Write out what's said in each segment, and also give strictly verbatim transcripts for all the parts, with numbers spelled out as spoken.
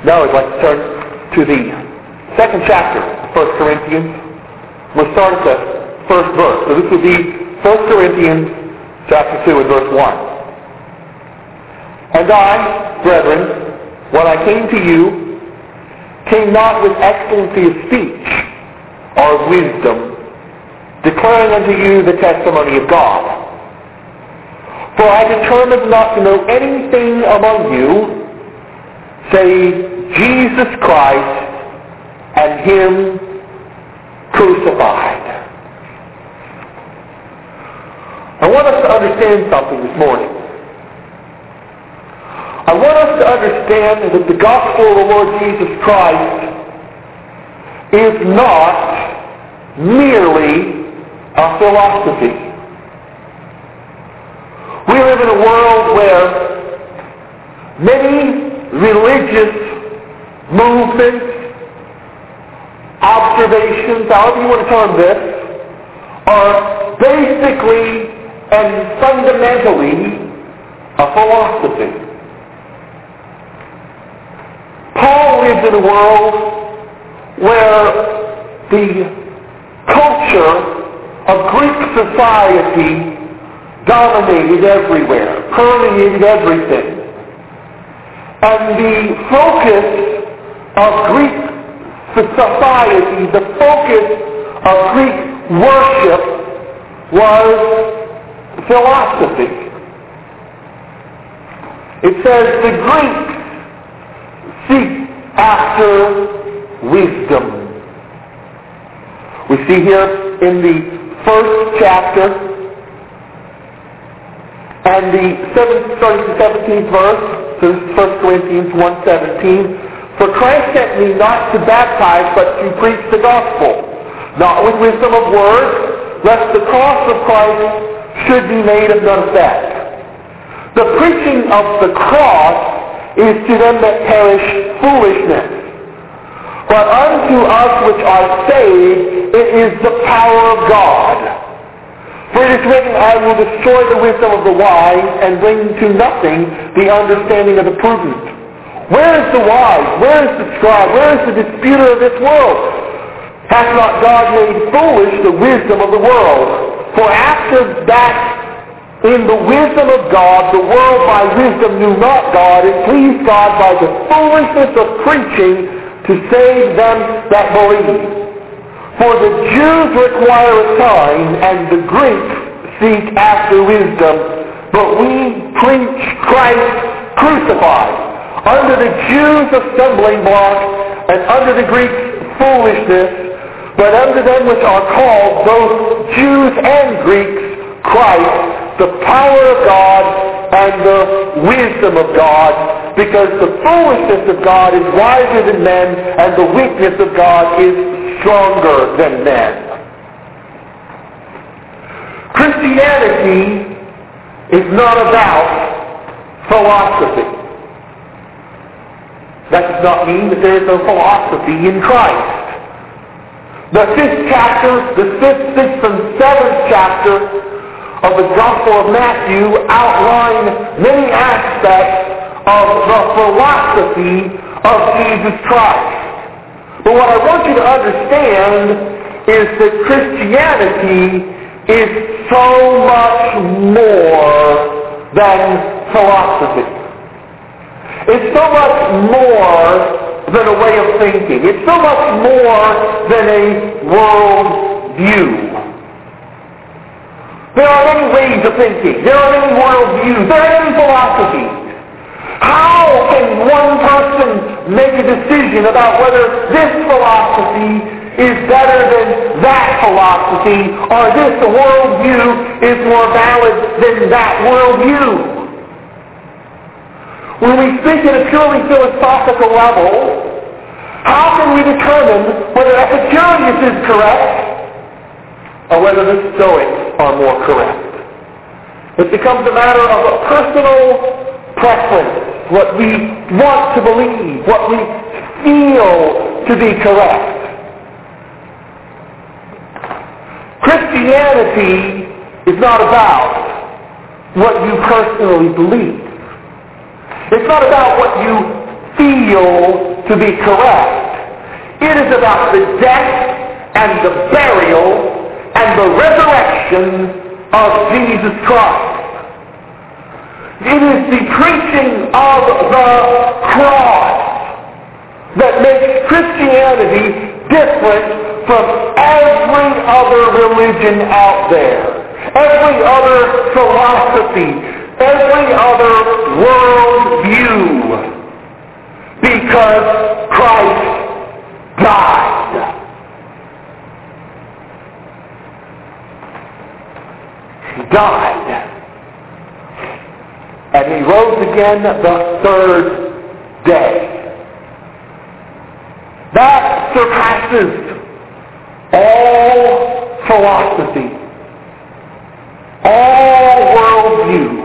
Now I'd like to turn to the second chapter of First Corinthians. We'll start at the first verse. So this will be First Corinthians chapter two and verse one. And I, brethren, when I came to you, came not with excellency of speech or of wisdom, declaring unto you the testimony of God. For I determined not to know anything among you save Jesus Christ and Him crucified. I want us to understand something this morning. I want us to understand that the gospel of the Lord Jesus Christ is not merely a philosophy. We live in a world where many religious movements, observations, however you want to term this, are basically and fundamentally a philosophy. Paul lives in a world where the culture of Greek society dominated everywhere, permeated everything. And the focus of Greek society, the focus of Greek worship was philosophy. It says the Greeks seek after wisdom. We see here in the first chapter and the seventh, starting the seventeenth verse, so this is First Corinthians one seventeen. For Christ sent me not to baptize, but to preach the gospel, not with wisdom of words, lest the cross of Christ should be made of none effect. The preaching of the cross is to them that perish foolishness, but unto us which are saved it is the power of God. For it is written, I will destroy the wisdom of the wise and bring to nothing the understanding of the prudent. Where is the wise? Where is the scribe? Where is the disputer of this world? Hath not God made foolish the wisdom of the world? For after that, in the wisdom of God, the world by wisdom knew not God, it pleased God by the foolishness of preaching to save them that believe. For the Jews require a sign, and the Greeks seek after wisdom. But we preach Christ crucified, under the Jews a stumbling block, and under the Greeks foolishness, but unto them which are called, both Jews and Greeks, Christ, the power of God and the wisdom of God, because the foolishness of God is wiser than men, and the weakness of God is stronger than men. Christianity is not about philosophy. That does not mean that there is no philosophy in Christ. The fifth chapter, the fifth, sixth, and seventh chapter of the Gospel of Matthew outline many aspects of the philosophy of Jesus Christ. But what I want you to understand is that Christianity is so much more than philosophy. It's so much more than a way of thinking. It's so much more than a world view. There are many ways of thinking. There are many world views. There are many philosophies. How can one person make a decision about whether this philosophy is better than that philosophy, or this worldview is more valid than that worldview? When we speak at a purely philosophical level, how can we determine whether Epicurus is correct or whether the Stoics are more correct? It becomes a matter of a personal preference, what we want to believe, what we feel to be correct. Christianity is not about what you personally believe. It's not about what you feel to be correct. It is about the death and the burial and the resurrection of Jesus Christ. It is the preaching of the cross that makes Christianity different from every other religion out there, every other philosophy, every other worldview, because Christ died. He died. And he rose again the third day. That surpasses all philosophy, all worldview.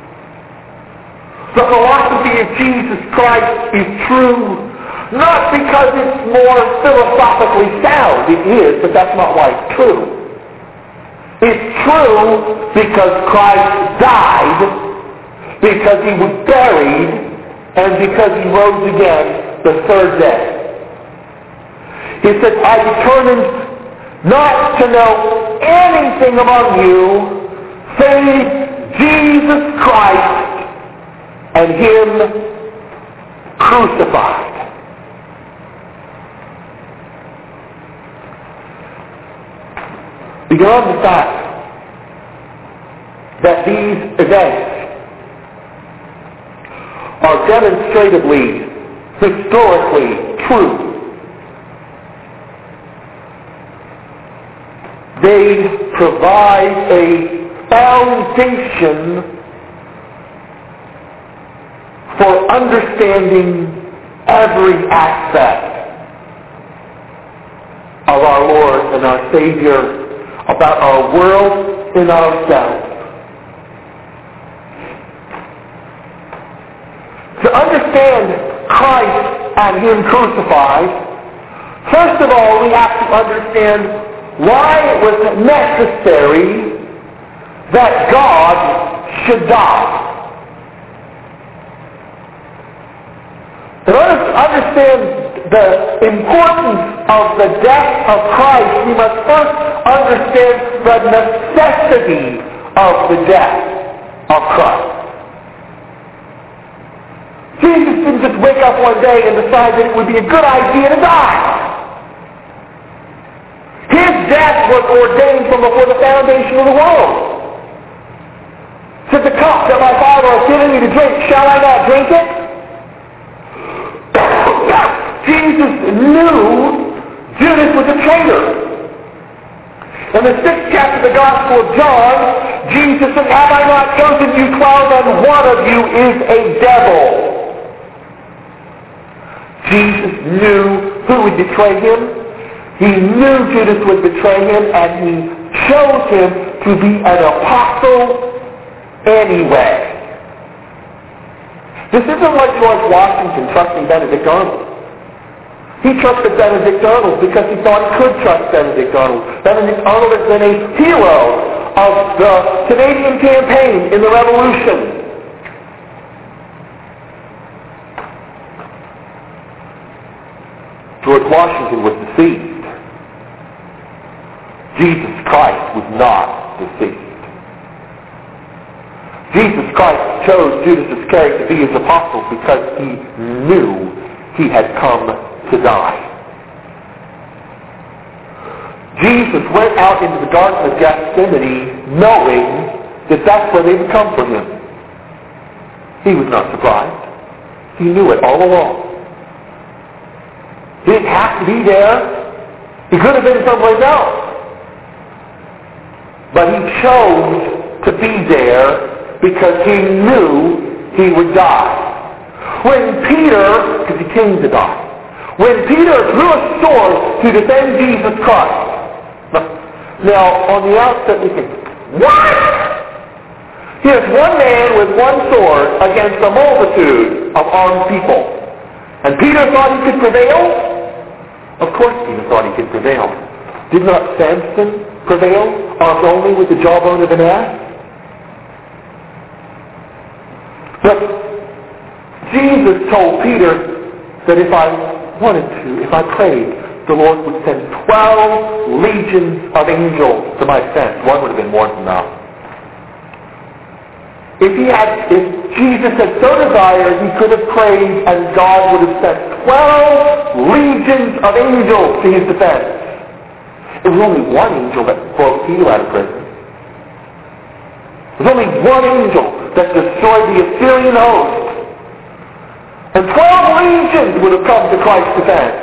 The philosophy of Jesus Christ is true, not because it's more philosophically sound. It is, but that's not why it's true. It's true because Christ died, because he was buried, and because he rose again the third day. He said, I determined not to know anything among you save Jesus Christ and him crucified. Beyond the fact that these events are demonstratively, historically true, they provide a foundation for understanding every aspect of our Lord and our Savior, about our world and ourselves. To understand Christ and him crucified, first of all, we have to understand why it was necessary that God should die. In order to understand the importance of the death of Christ, we must first understand the necessity of the death of Christ. Jesus didn't just wake up one day and decide that it would be a good idea to die. His death was ordained from before the foundation of the world. Said, the cup that my Father has given me to drink, shall I not drink it? Jesus knew Judas was a traitor. In the sixth chapter of the Gospel of John, Jesus said, have I not chosen you twelve, and one of you is a devil? Jesus knew who would betray him. He knew Judas would betray him, and he chose him to be an apostle anyway. This isn't like George Washington trusting Benedict Arnold. He trusted Benedict Arnold because he thought he could trust Benedict Arnold. Benedict Arnold has been a hero of the Canadian campaign in the Revolution. George Washington was deceived. Jesus Christ was not deceived. Jesus Christ chose Judas Iscariot to be his apostle because he knew he had come to die. Jesus went out into the Garden of Gethsemane knowing that that's where they would come for him. He was not surprised. He knew it all along. He didn't have to be there. He could have been someplace else. But he chose to be there because he knew he would die. When Peter, because he came to die, when Peter drew a sword to defend Jesus Christ. Now, on the outset we think, what? Here's one man with one sword against a multitude of armed people. And Peter thought he could prevail? Of course Peter thought he could prevail. Did not Samson prevail, armed only with the jawbone of an ass? But Jesus told Peter, that if I wanted to, if I prayed, the Lord would send twelve legions of angels to my defense. One would have been more than enough. If he had, if Jesus had so desired, he could have prayed and God would have sent twelve legions of angels to his defense. It was only one angel that broke Peter out of prison. It was only one angel that destroyed the Assyrian host. And twelve legions would have come to Christ's defense.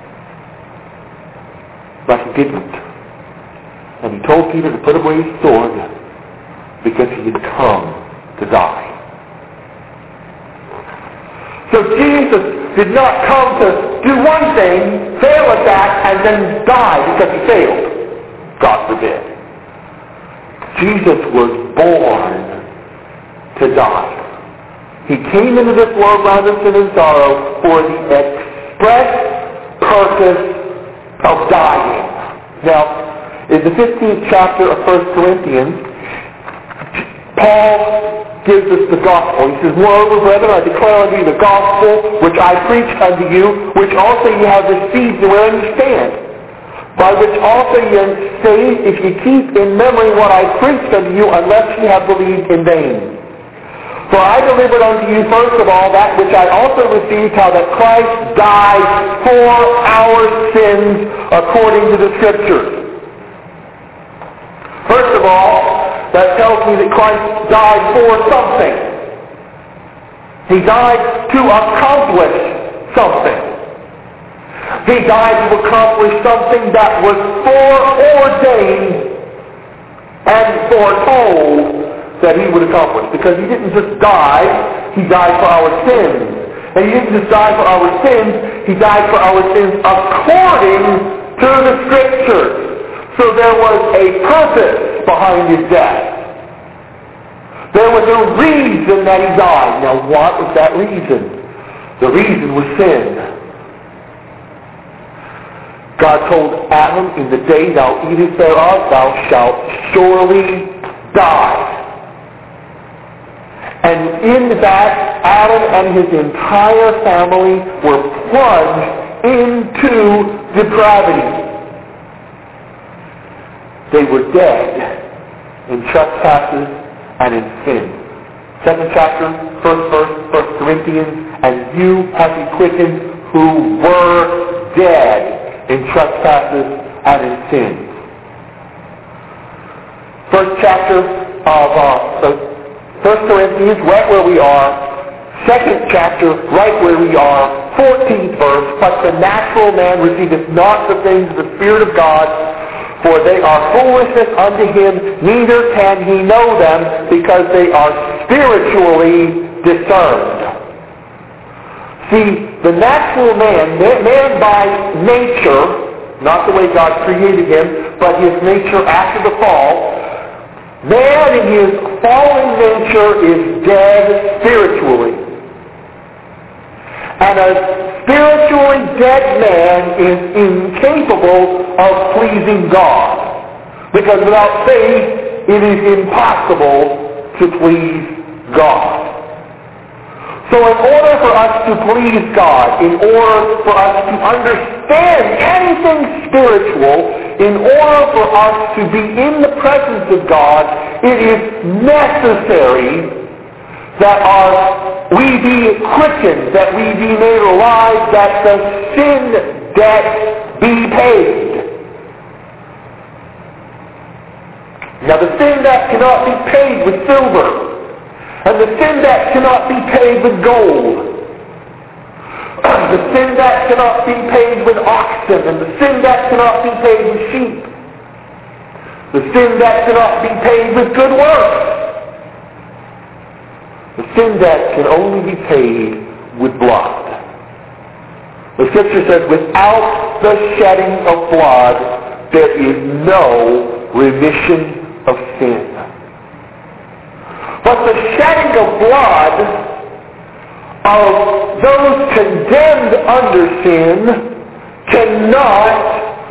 But he didn't. And he told Peter to put away his sword because he had come to die. So Jesus did not come to do one thing, fail at that, and then die because he failed. God forbid. Jesus was born to die. He came into this world bound in sin and sorrow for the express purpose of dying. Now, in the fifteenth chapter of First Corinthians, Paul gives us the gospel. He says, "Moreover, brethren, I declare unto you the gospel which I preach unto you, which also ye have received and wherein ye stand, by which also ye are saved, if ye keep in memory what I preached unto you, unless ye have believed in vain. For I delivered unto you first of all that which I also received, how that Christ died for our sins according to the Scriptures." First of all, that tells me that Christ died for something. He died to accomplish something. He died to accomplish something that was foreordained and foretold that he would accomplish. Because he didn't just die, he died for our sins. And he didn't just die for our sins, he died for our sins according to the Scriptures. So there was a purpose behind his death. There was a reason that he died. Now what was that reason? The reason was sin. God told Adam, "In the day thou eatest thereof, thou shalt surely die." And in that, Adam and his entire family were plunged into depravity. They were dead in trespasses and in sin. Second chapter, first verse, First Corinthians, "And you hath he quickened who were dead in trespasses and in sins." First chapter of uh, First Corinthians, right where we are. Second chapter, right where we are. Fourteenth verse, "But the natural man receiveth not the things of the Spirit of God, for they are foolishness unto him, neither can he know them, because they are spiritually discerned." See, the natural man, man by nature, not the way God created him, but his nature after the fall, man in his fallen nature is dead spiritually. And a spiritually dead man is incapable of pleasing God. Because without faith, it is impossible to please God. So in order for us to please God, in order for us to understand anything spiritual, in order for us to be in the presence of God, it is necessary that our, we be quickened, that we be made alive, that the sin debt be paid. Now the sin debt cannot be paid with silver. And the sin debt cannot be paid with gold. The sin debt cannot be paid with oxen. And the sin debt cannot be paid with sheep. The sin debt cannot be paid with good works. The sin debt can only be paid with blood. The Scripture says, "Without the shedding of blood, there is no remission of sin." But the shedding of blood of those condemned under sin cannot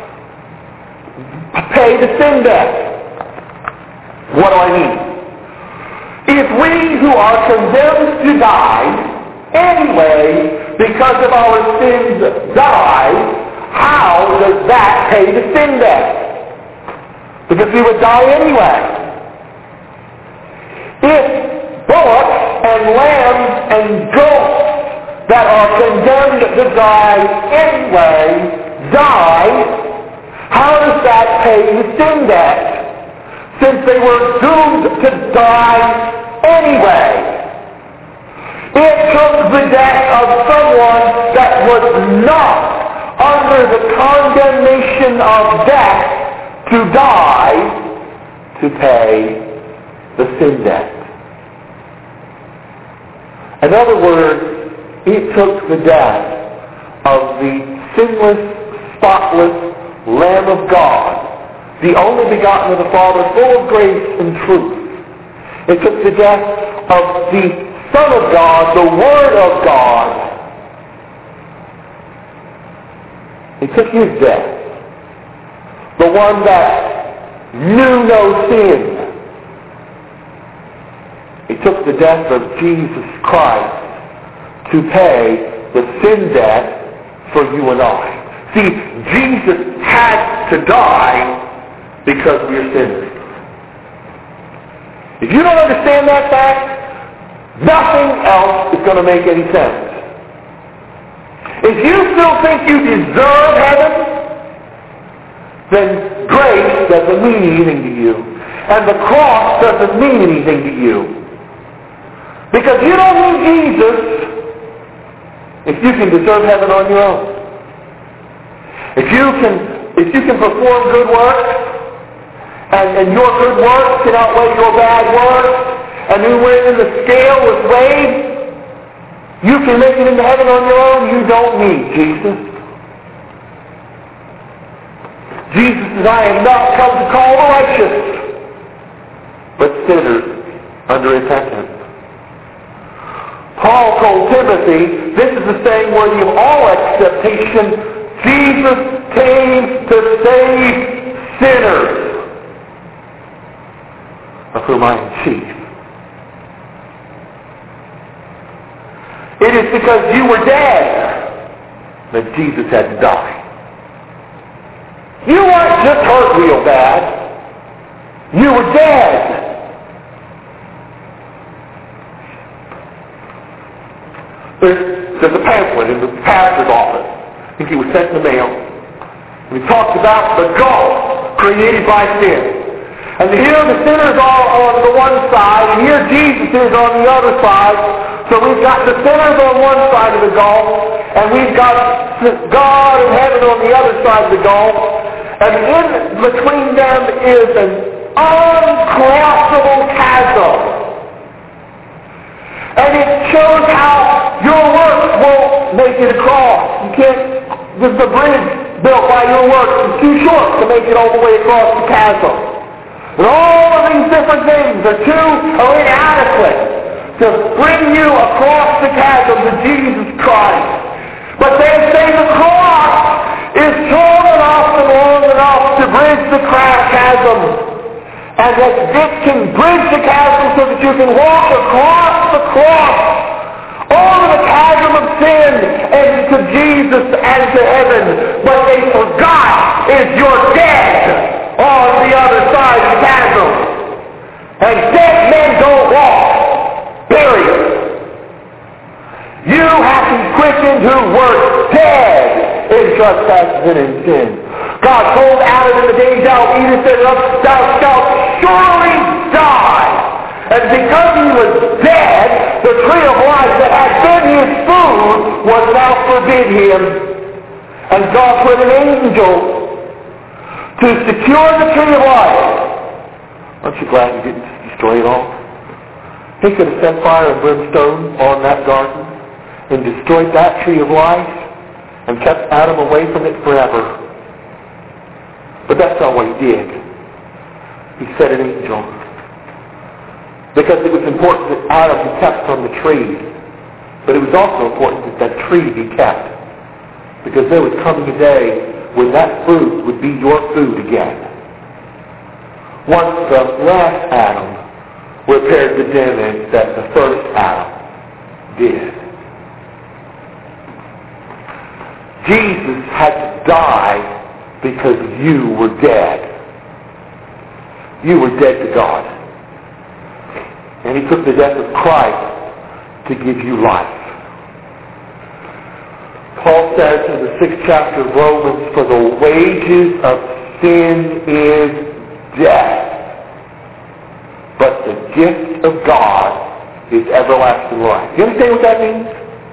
pay the sin debt. What do I mean? If we who are condemned to die anyway because of our sins died, how does that pay the sin debt? Because we would die anyway. If bullocks and lambs and goats that are condemned to die anyway die, how does that pay the sin debt? Since they were doomed to die anyway. It took the death of someone that was not under the condemnation of death to die to pay the sin debt. In other words, it took the death of the sinless, spotless Lamb of God, the only begotten of the Father, full of grace and truth. It took the death of the Son of God, the Word of God. It took his death, the one that knew no sin. It took the death of Jesus Christ to pay the sin debt for you and I. See, Jesus had to die because we are sinners. If you don't understand that fact, nothing else is going to make any sense. If you still think you deserve heaven, then grace doesn't mean anything to you. And the cross doesn't mean anything to you. Because you don't need Jesus if you can deserve heaven on your own. If you can, if you can perform good works, and, and your good works can outweigh your bad works, and then when the scale was weighed, you can make it into heaven on your own. You don't need Jesus. Jesus says, I am not come to call the righteous, but sinners under repentance. Paul told Timothy, this is the saying worthy of all acceptation, Jesus came to save sinners, of whom I am chief. It is because you were dead that Jesus had to die. You weren't just hurt real bad. You were dead. There's, there's a pamphlet in the pastor's office. I think he was sent in the mail. And he talks about the gulf created by sin. And here the sinners are on the one side, and here Jesus is on the other side. So we've got the sinners on one side of the gulf, and we've got God in heaven on the other side of the gulf. And in between them is an uncrossable chasm. And it shows how your work won't make it across. You can't, the, the bridge built by your work is too short to make it all the way across the chasm. And all of these different things are too are inadequate to bring you across the chasm to Jesus Christ. But they say the cross is tall enough and long enough to bridge the chasm. And that it can bridge the chasm so that you can walk across the cross over the chasm of sin and to Jesus and to heaven. What they forgot is you're dead on the other side of the chasm. And dead men don't walk. Period. You have to be quickened who were dead in trespasses and in sin. God told Adam in the day thou eatest thereof, thou shalt surely die. And because he was dead, the tree of life that had been his food was now forbid him. And God put an angel to secure the tree of life. Aren't you glad he didn't destroy it all? He could have set fire and brimstone on that garden and destroyed that tree of life and kept Adam away from it forever. But that's not what he did. He sent an angel. Because it was important that Adam be kept from the tree. But it was also important that that tree be kept. Because there was coming a day when that fruit would be your food again. Once the last Adam repaired the damage that the first Adam did. Jesus had to die because you were dead. You were dead to God. And he took the death of Christ to give you life. Paul says in the sixth chapter of Romans, for the wages of sin is death, but the gift of God is everlasting life. You understand what that means?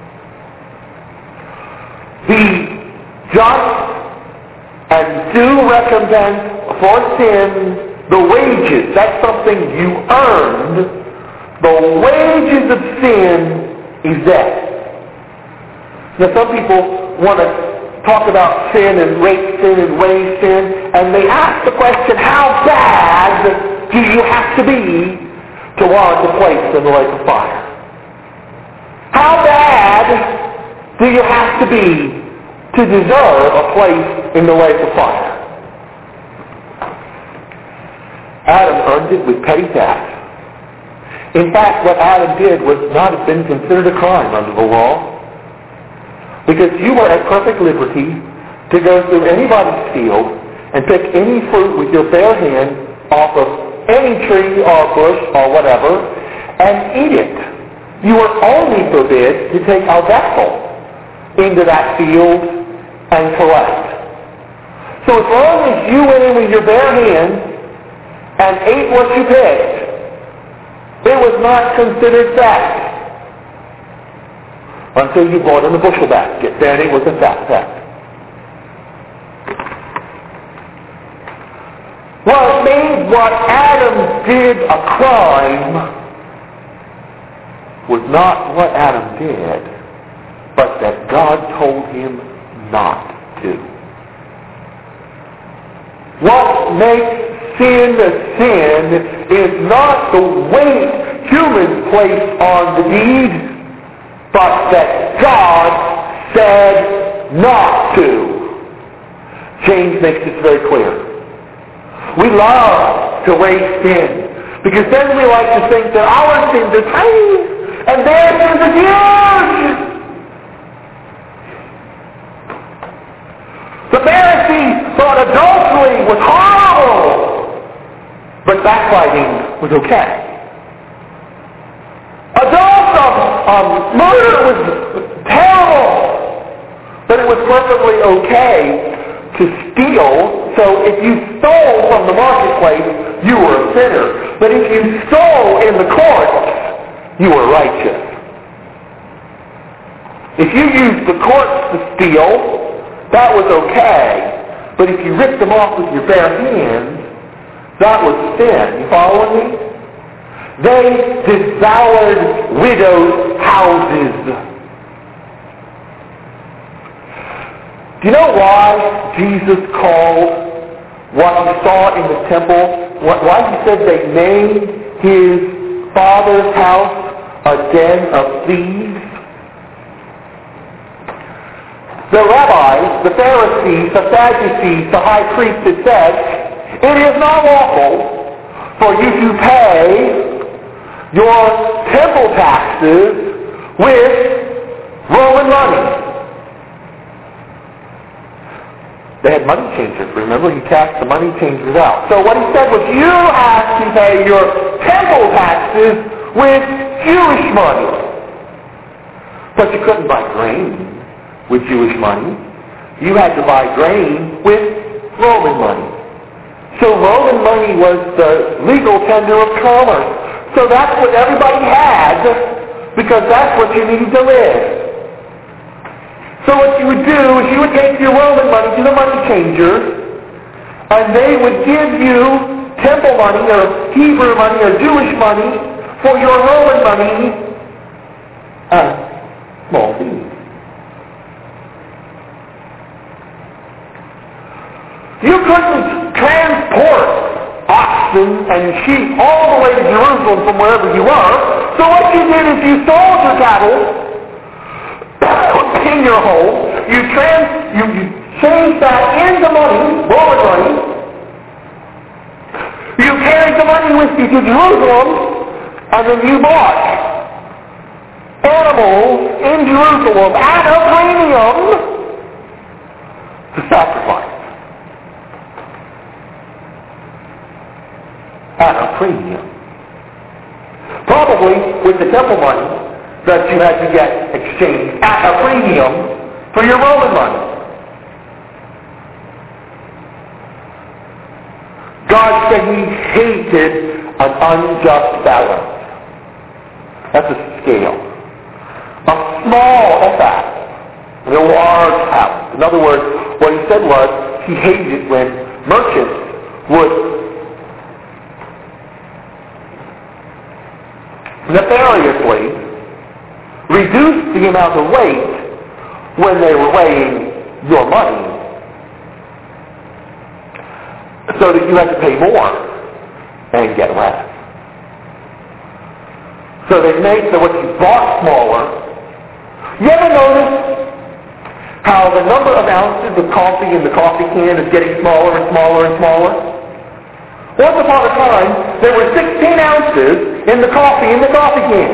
The just and due recompense for sin, the wages, that's something you earned. The wages of sin is death. Now some people want to talk about sin and rate sin and weigh sin, and they ask the question, how bad do you have to be to warrant a place in the lake of fire? How bad do you have to be to deserve a place in the lake of fire? Adam earned it with petty theft. In fact, what Adam did was not have been considered a crime under the law, because you were at perfect liberty to go through anybody's field and pick any fruit with your bare hand off of any tree or bush or whatever and eat it. You were only forbid to take a vessel into that field and collect. So as long as you went in with your bare hands and ate what you picked, it was not considered theft. Until you bought in a bushel basket, then it was a theft. What made what Adam did a crime was not what Adam did, but that God told him not to. What makes sin a sin is not the weight humans place on the deed, but that God said not to. James makes this very clear. We love to weigh sin, because then we like to think that our sins are tiny and their sins are huge. The Pharisees thought adultery was horrible, but backbiting was okay. Um, murder was terrible, but it was perfectly okay to steal. So if you stole from the marketplace, you were a sinner. But if you stole in the courts, you were righteous. If you used the courts to steal, that was okay. But if you ripped them off with your bare hands, that was sin. You following me? They devoured widows' houses. Do you know why Jesus called what he saw in the temple, why he said they made his Father's house a den of thieves? The rabbis, the Pharisees, the Sadducees, the high priest had said, it is not lawful for you to pay your temple taxes with Roman money. They had money changers. Remember, he cast the money changers out. So what he said was, you have to pay your temple taxes with Jewish money. But you couldn't buy grain with Jewish money. You had to buy grain with Roman money. So Roman money was the legal tender of commerce. So that's what everybody had, because that's what you needed to live. So what you would do is you would take your Roman money to the money changers, and they would give you temple money or Hebrew money or Jewish money for your Roman money at small fees. You couldn't transport oxen and sheep all the way to Jerusalem from wherever you were. So what you did is you sold your cattle in your home. You trans, you, you changed that into money, Roman money. You carried the money with you to Jerusalem, and then you bought animals in Jerusalem at a premium sacrifice at a premium. Probably with the temple money that you had to get exchanged at a premium for your Roman money. God said he hated an unjust balance. That's a scale. A small effect and a large house. In other words, what he said was he hated it when merchants would nefariously reduce the amount of weight when they were weighing your money so that you had to pay more and get less. So they made so what you bought smaller. You ever notice how the number of ounces of coffee in the coffee can is getting smaller and smaller and smaller? Once upon a time, there were sixteen ounces in the coffee in the coffee can.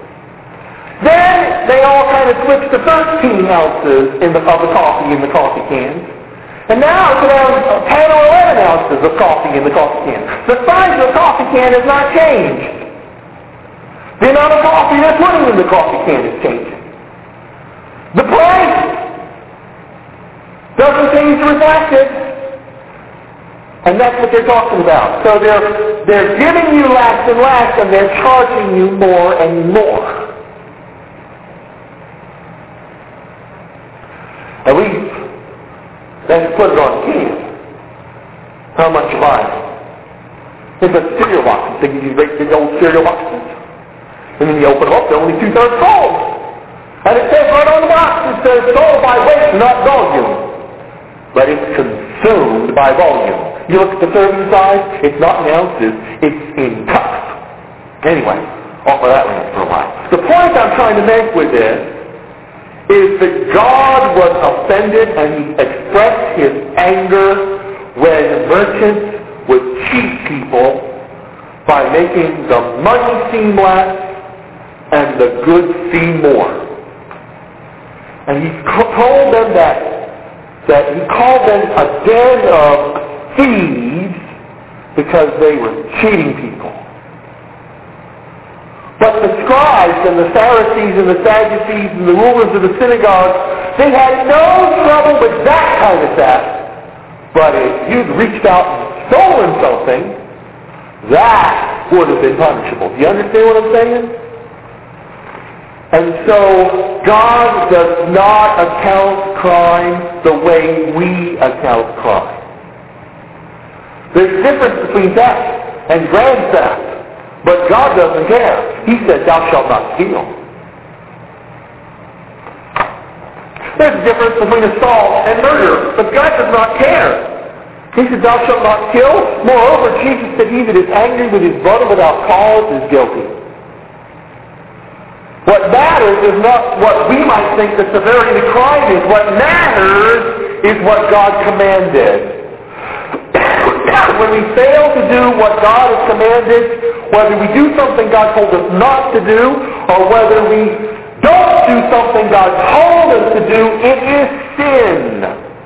Then they all kind of switched to thirteen ounces in the, of the coffee in the coffee cans. And now it's around ten or eleven ounces of coffee in the coffee can. The size of the coffee can has not changed. The amount of coffee they're putting in the coffee can is changing. The price doesn't seem to reflect it. And that's what they're talking about. So they're, they're giving you less and less, and they're charging you more and more. And we then put it on the can. How much you buy? It's a cereal box. They give you big, big old cereal boxes. And then you open them up, they're only two-thirds full. And it says right on the box, it says sold by weight, not volume. But it's consumed by volume. You look at the serving size, it's not in ounces, it's in cups. Anyway, off of that rant for a while. The point I'm trying to make with this is that God was offended and he expressed his anger when merchants would cheat people by making the money seem less and the goods seem more. And he told them that, that he called them a den of thieves because they were cheating people. But the scribes and the Pharisees and the Sadducees and the rulers of the synagogue, they had no trouble with that kind of theft. But if you'd reached out and stolen something, that would have been punishable. Do you understand what I'm saying? And so God does not account crime the way we account crime. There's a difference between theft and grand theft. But God doesn't care. He said, thou shalt not steal. There's a difference between assault and murder. But God does not care. He said, thou shalt not kill. Moreover, Jesus said, he that is angry with his brother without cause is guilty. What matters is not what we might think the severity of the crime is. What matters is what God commanded. When we fail to do what God has commanded, whether we do something God told us not to do, or whether we don't do something God told us to do, it is sin.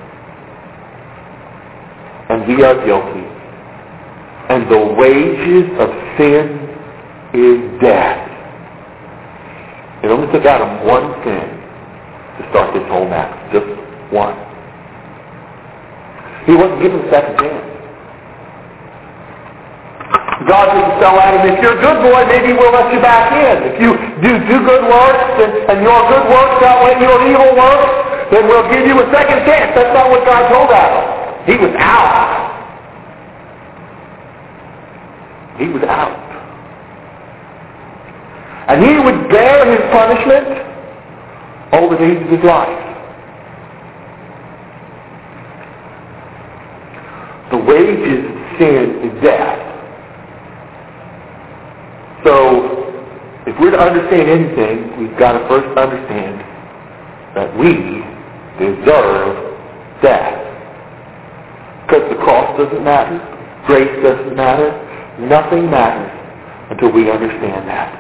And we are guilty. And the wages of sin is death. It only took Adam one sin to start this whole matter. Just one. He wasn't given a second chance. God didn't tell Adam, if you're a good boy, maybe we'll let you back in. If you do do good works and, and your good works outweigh your evil works, then we'll give you a second chance. That's not what God told Adam. He was out. He was out. And he would bear his punishment all the days of his life. The wages of sin is death. So, if we're to understand anything, we've got to first understand that we deserve death. Because the cross doesn't matter, grace doesn't matter, nothing matters until we understand that.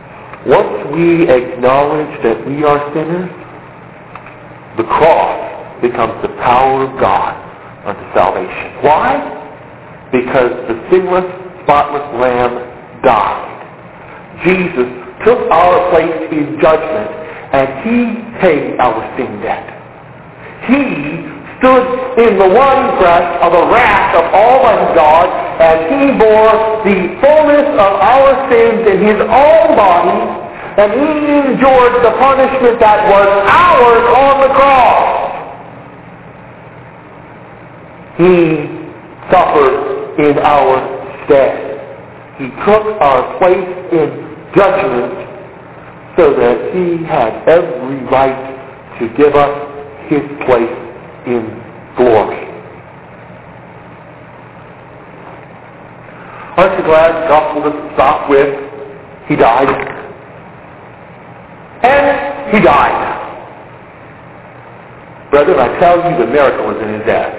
Once we acknowledge that we are sinners, the cross becomes the power of God unto salvation. Why? Because the sinless, spotless Lamb died. Jesus took our place in judgment, and He paid our sin debt. He stood in the winepress of the wrath of Almighty God, and He bore the fullness of our sins in His own body, and He endured the punishment that was ours on the cross. He suffered in our stead. He took our place in judgment so that He had every right to give us His place in glory. Aren't you glad the gospel doesn't stop with He died? And He died. Brethren, I tell you, the miracle is in His death.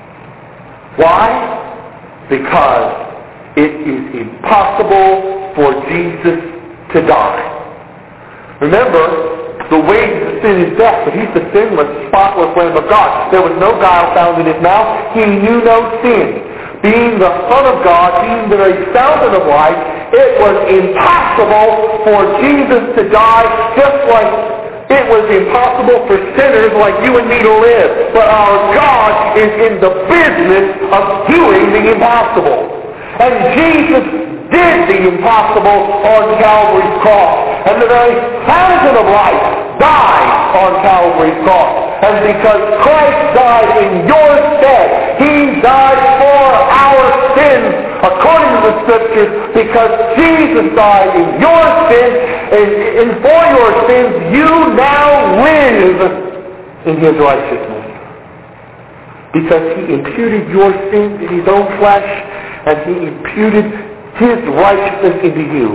Why? Because it is impossible for Jesus to die. Remember, the wages of sin is death, but He's the sinless, spotless Lamb of God. There was no guile found in His mouth. He knew no sin. Being the Son of God, being the very fountain of life, it was impossible for Jesus to die, just like it was impossible for sinners like you and me to live. But our God is in the business of doing the impossible. And Jesus did the impossible on Calvary's cross. And the very fountain of life died on Calvary's cross. And because Christ died in your stead, He died for our sins, according to the Scriptures. Because Jesus died in your sins, and, and for your sins, you now live in His righteousness. Because He imputed your sins in His own flesh, and He imputed His righteousness into you.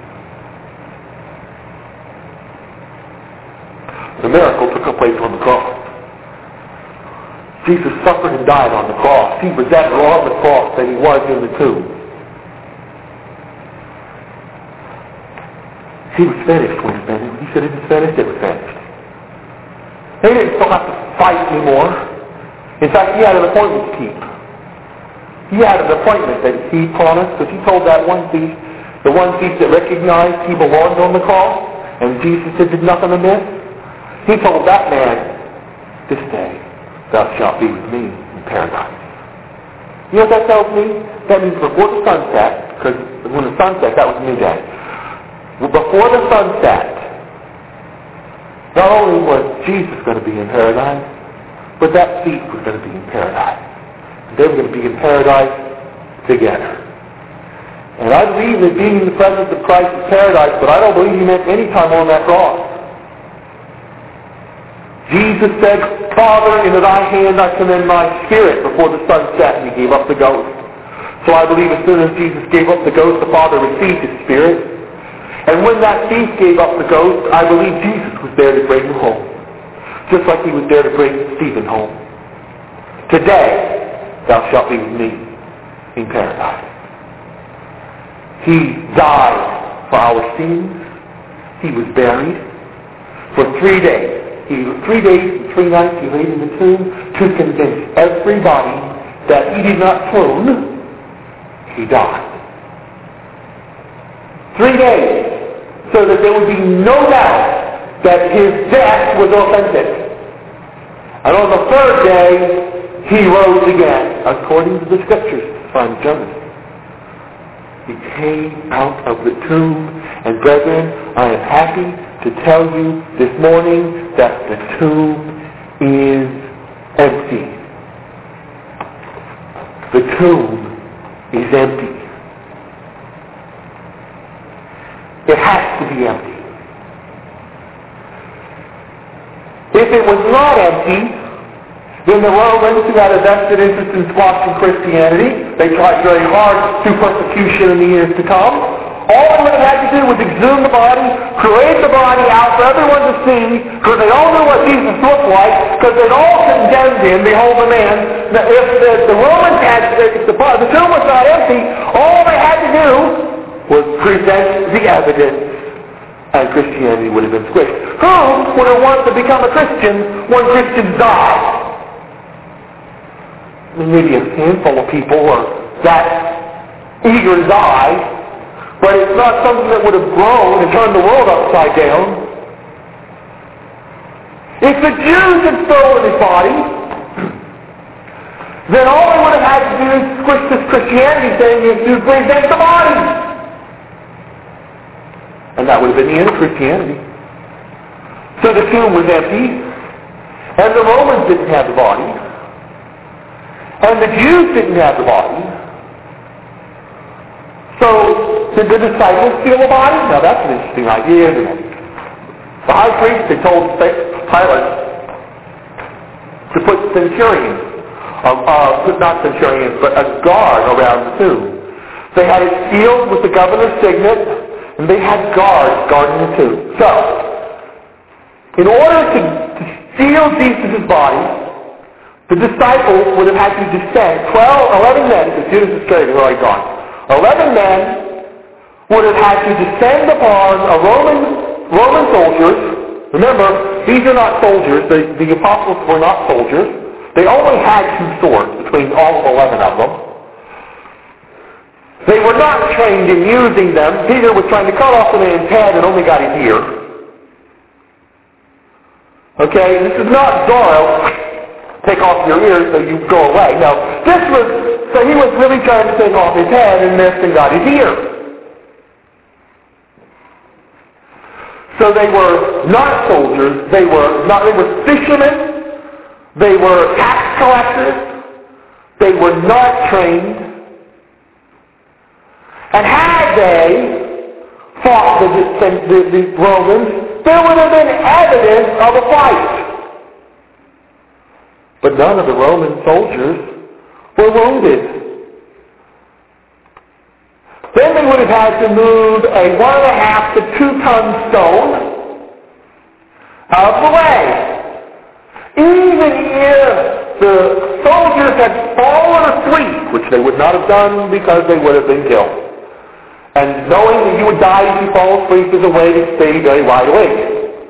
The miracle took place on the cross. Jesus suffered and died on the cross. He was better on the cross than He was in the tomb. He was finished when He said it was finished, it was finished. They didn't still have to fight anymore. In fact, He had an appointment to keep. He had an appointment that He promised, because He told that one thief, the one thief that recognized he belonged on the cross, and Jesus said, did nothing amiss. He told that man, this day thou shalt be with me in paradise. You know what that tells me? That means before the sun set, because when the sun set, that was new day. Before the sun set, not only was Jesus going to be in paradise, but that thief was going to be in paradise. They were going to be in paradise together. And I believe that being in the presence of Christ is paradise, but I don't believe He meant any time on that cross. Jesus said, Father, into Thy hand I commend my spirit before the sun set, and He gave up the ghost. So I believe as soon as Jesus gave up the ghost, the Father received His spirit. And when that thief gave up the ghost, I believe Jesus was there to bring him home. Just like He was there to bring Stephen home. Today, thou shalt be with me in paradise. He died for our sins. He was buried. For three days, he, three days and three nights He laid in the tomb to convince everybody that He did not swoon. He died. Three days, so that there would be no doubt that His death was authentic. And on the third day, He rose again, according to the Scriptures, from Jonas. He came out of the tomb, and brethren, I am happy to tell you this morning that the tomb is empty. The tomb is empty. It has to be empty. If it was not empty, then the Romans, who had a vested interest in squashing Christianity, they tried very hard through persecution in the years to come. All they would have had to do was exhume the body, parade the body out for everyone to see, because they all knew what Jesus looked like, because they'd all condemned Him, behold the man. Now, if the, the Romans had, if the, the tomb was not empty, all they had to do was present the evidence, and Christianity would have been squished. Who would have wanted to become a Christian when Christians died? maybe a handful of people who are that eager to die, but it's not something that would have grown and turned the world upside down. If the Jews had stolen his body, then all they would have had to do is squish this Christianity saying is to present the body. And that would have been the end of Christianity. So the tomb was empty, and the Romans didn't have the body, and the Jews didn't have the body. So did the disciples steal the body? Now that's an interesting idea, isn't it? The high priest had told Pilate to put centurions, uh, uh, not centurions, but a guard around the tomb. They had it sealed with the governor's signet, and they had guards guarding the tomb. So, in order to, to steal Jesus' body, the disciples would have had to descend, twelve, eleven men, because Judas Iscariot had already gone, eleven men would have had to descend upon a Roman, Roman soldiers. Remember, these are not soldiers. The, the apostles were not soldiers. They only had two swords between all eleven of them. They were not trained in using them. Peter was trying to cut off the man's head and only got his ear. Okay, this is not Zorro, take off your ear so you go away. No, this was, so he was really trying to take off his head and missed and got his ear. So they were not soldiers, they were not, they were fishermen, they were tax collectors, they were not trained. And had they fought the, the, the Romans, there would have been evidence of a fight. But none of the Roman soldiers were wounded. Then they would have had to move a one and a half to two ton stone out of the way. Even if the soldiers had fallen asleep, which they would not have done because they would have been killed. And knowing that you would die if you fall asleep is a way to stay very wide awake.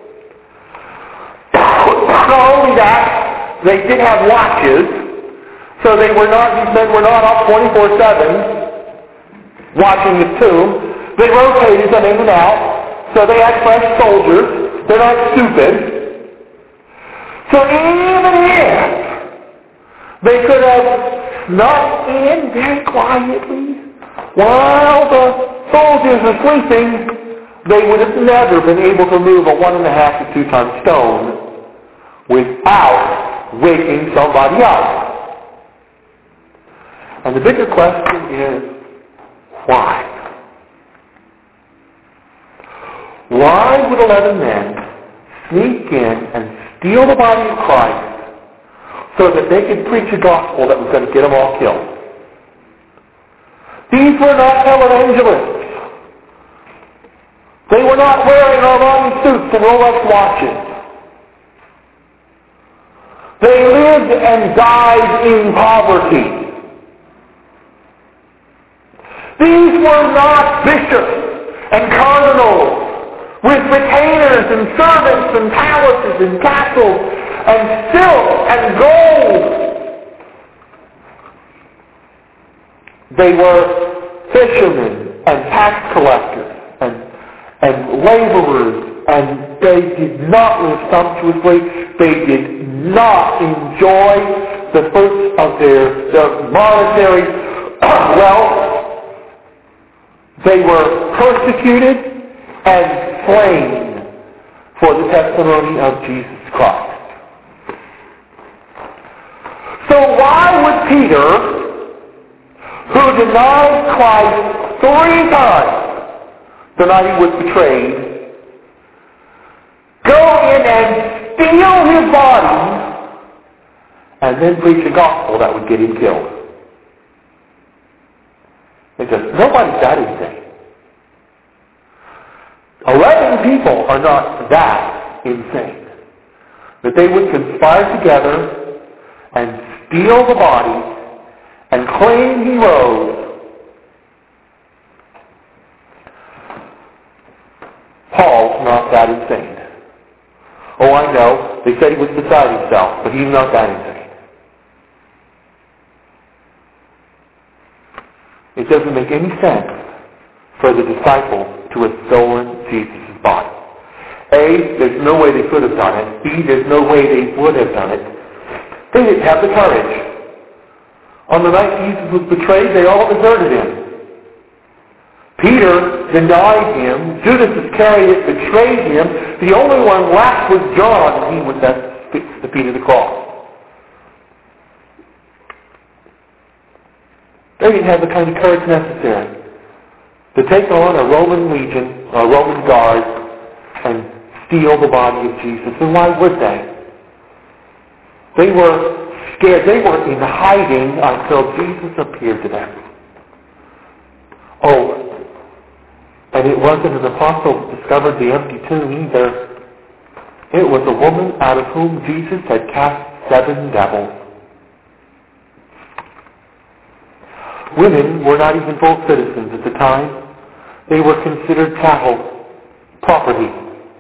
Not only that, they did have watches, so they were not, these men were not up twenty-four seven watching the tomb. They rotated them in and out, so they had fresh soldiers. They're not stupid. So even if they could have snuck in very quietly while the soldiers were sleeping, they would have never been able to move a one and a half to two ton stone without waking somebody up. And the bigger question is, why? Why would eleven men sneak in and steal the body of Christ so that they could preach a gospel that was going to get them all killed? These were not televangelists. They were not wearing Armani suits and Rolex watches. They lived and died in poverty. These were not bishops and cardinals with retainers and servants and palaces and castles and silk and gold. They were fishermen and tax collectors and, and laborers, and they did not live sumptuously. They did not enjoy the fruits of their, their monetary wealth. They were persecuted and slain for the testimony of Jesus Christ. So why would Peter, who denied Christ three times the night he was betrayed, go in and steal his body and then preach a gospel that would get him killed? Because nobody's that insane. Eleven people are not that insane that they would conspire together and steal the body and claim he rose. Paul's not that insane. Oh, I know. They said he was beside himself, but he's not that insane. it doesn't make any sense for the disciples to have stolen Jesus' body. A, there's no way they could have done it. B, there's no way they would have done it. They didn't have the courage. On the night Jesus was betrayed, they all deserted him. Peter denied him. Judas Iscariot betrayed him. The only one left was John, and he was at the feet of the cross. They didn't have the kind of courage necessary to take on a Roman legion, a Roman guard, and steal the body of Jesus. And why would they? They were scared. They were in hiding until Jesus appeared to them. Oh, and it wasn't an apostle who discovered the empty tomb either. It was a woman out of whom Jesus had cast seven devils. Women were not even full citizens at the time. They were considered chattel, property.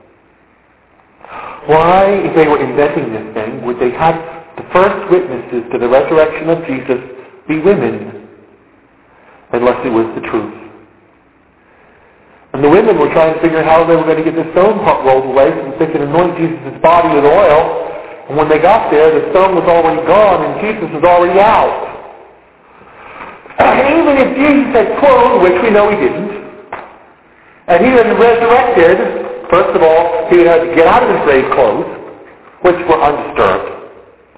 Why, if they were inventing this thing, would they have the first witnesses to the resurrection of Jesus be women? Unless it was the truth. And the women were trying to figure out how they were going to get the stone rolled away so that they could anoint Jesus' body with oil. And when they got there, the stone was already gone and Jesus was already out. And even if Jesus had clothes, which we know he didn't, and he had resurrected, first of all, he would have to get out of his grave clothes, which were undisturbed.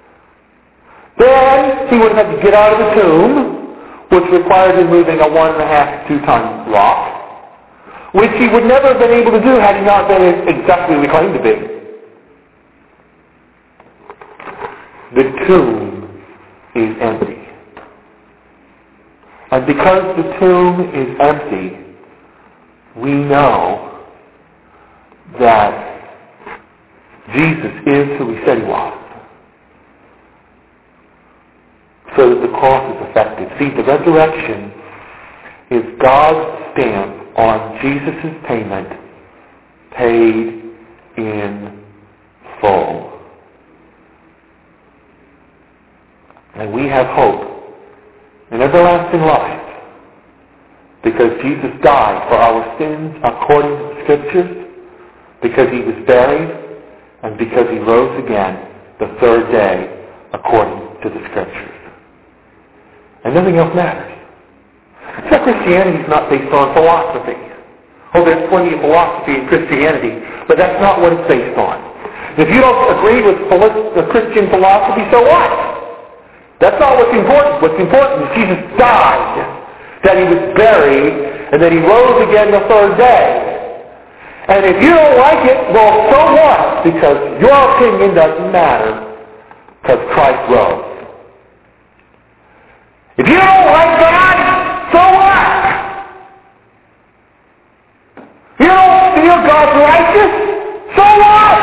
Then he would have to get out of the tomb, which required him moving a one and a half to two ton rock, which he would never have been able to do had he not been exactly where he claimed to be. The tomb is empty. And because the tomb is empty, we know that Jesus is who he said he was. So that the cross is effective. See, the resurrection is God's stamp on Jesus' payment, paid in full. And we have hope in everlasting life because Jesus died for our sins according to the Scriptures, because he was buried, and because he rose again the third day according to the Scriptures. And nothing else matters. So Christianity is not based on philosophy. Oh, there's plenty of philosophy in Christianity, but that's not what it's based on. If you don't agree with the Christian philosophy, so what? That's not what's important. What's important is Jesus died, that he was buried, and that he rose again the third day. And if you don't like it, well, so what? Because your opinion doesn't matter, because Christ rose. If you don't like God, so what? You don't feel God's righteous? So what?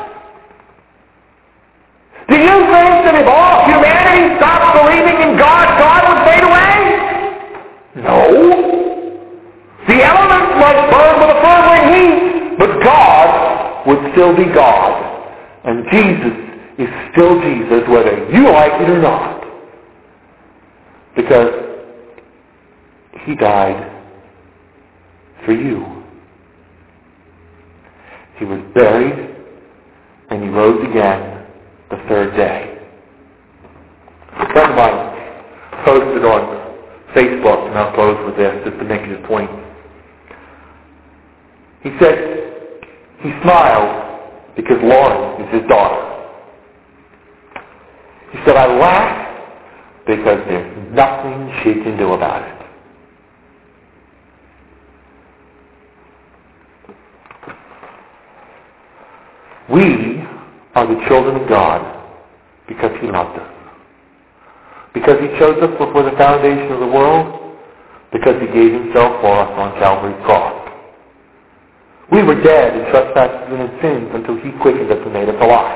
Do you think that if all humanity stopped believing in God, God would fade away? No. The elements might burn with a fervent heat, but God would still be God. And Jesus is still Jesus, whether you like it or not. Because he died for you. He was buried and he rose again the third day. A friend of mine posted on Facebook, and I'll close with this just to make his point. He said he smiled because Lauren is his daughter. He said, I laugh because there's nothing she can do about it. We are the children of God because he loved us. Because he chose us before the foundation of the world. Because he gave himself for us on Calvary's cross. We were dead in trespasses and in sins until he quickened us and made us alive.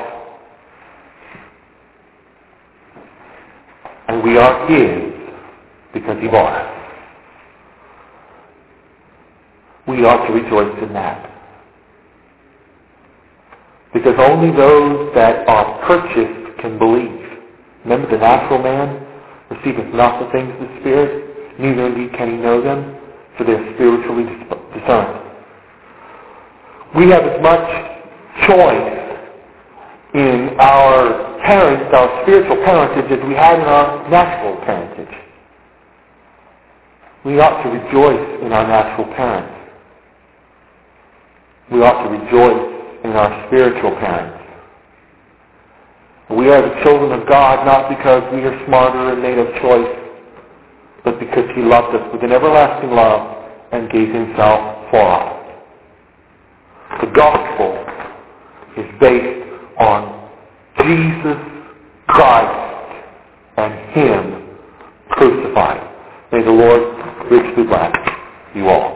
And we are his because he bought us. We ought to rejoice in that. Because only those that are purchased can believe. Remember, the natural man receiveth not the things of the Spirit, neither indeed can he know them, for they are spiritually discerned. We have as much choice in our parents, our spiritual parentage, as we have in our natural parentage. We ought to rejoice in our natural parents. We ought to rejoice in our spiritual parents. We are the children of God not because we are smarter and made of choice, but because he loved us with an everlasting love and gave himself for us. The gospel is based on Jesus Christ and him crucified. May the Lord richly bless you all.